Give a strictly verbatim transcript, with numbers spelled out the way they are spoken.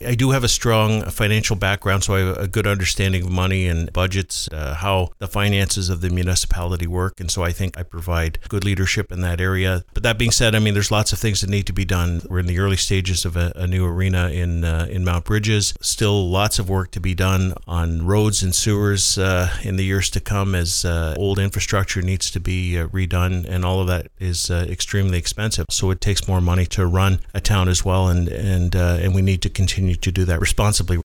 I do have a strong financial background, so I have a good understanding of money and budgets, uh, how the finances of the municipality work. And so I think I provide good leadership in that area. But that being said, I mean, there's lots of things that need to be done. We're in the early stages of a, a new arena in uh, in Mount Bridges. Still lots of work to be done on roads and sewers uh, in the years to come, as uh, old infrastructure needs to be uh, redone, and all of that is uh, extremely expensive. So it takes more money to run a town as well, and and uh, and we need to continue to do that responsibly.